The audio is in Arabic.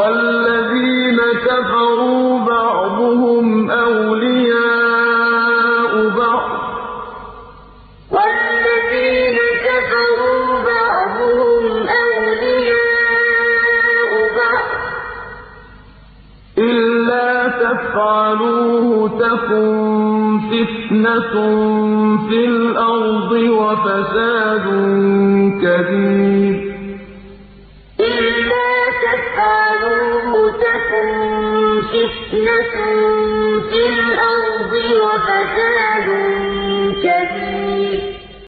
وَالَّذِينَ كَفَرُوا بَعْضُهُمْ أَوْلِيَاءُ بَعْضٍ إِلَّا تَفْعَلُوهُ تَكُن فِتْنَةٌ فِي الْأَرْضِ وَفَسَادٌ كَبِيرٌ إِلَّا تَفْعَلُوهُ تَكُن فِتْنَةٌ فِي الْأَرْضِ وَفَسَادٌ